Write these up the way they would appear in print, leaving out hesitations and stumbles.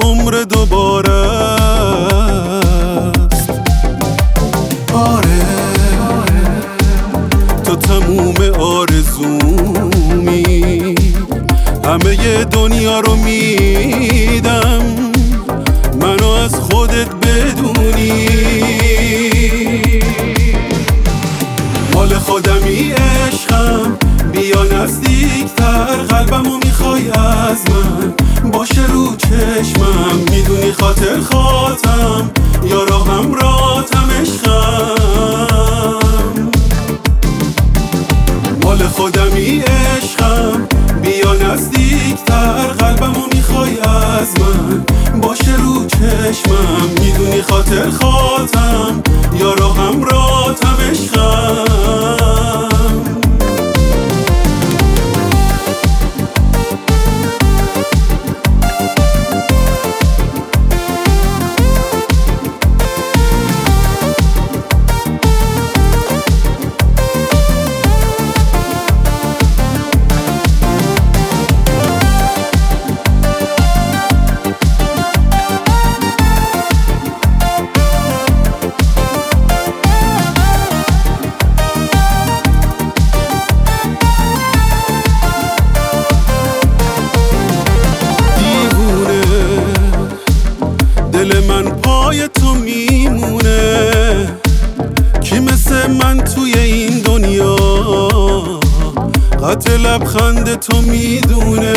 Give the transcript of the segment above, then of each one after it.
عمر دوباره است. آره تو تموم آرزومی، همه دنیا رو میدم منو از خودت بدونی. مال خودمی عشقم، بیا نزدیکتر، قلبمو میخوای از من، باشه رو چشمم، میدونی خاطر خاطم یا راهم راتم عشقم. مال خودمی عشقم، بیا نزدیکتر، قلبمو میخوای از من، باشه رو چشمم، میدونی خاطر خاطم یا راهم راتم عشقم. دل من پای تو میمونه، کی مثل من توی این دنیا قطع لبخند تو میدونه.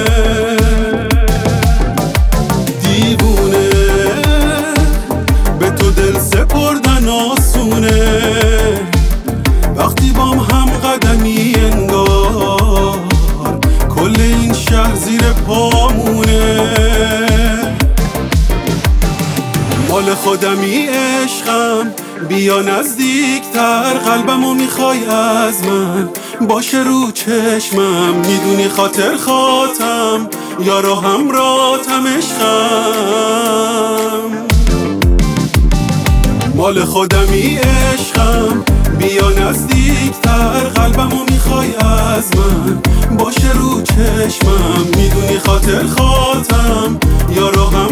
دیوونه به تو دل سپردن آسونه، وقتی بام هم قدمی انگار کل این شهر زیر پامونه. مال خودمی عشقم، بیا نزدیکتر، قلبمو میخوای از من، باشه رو چشمم، میدونی خاطر خاطم یا راهم راتم عشقم. مال خودمی عشقم، بیا نزدیکتر، قلبمو میخوای از من، باشه رو چشمم، میدونی خاطر خاطم یا راهم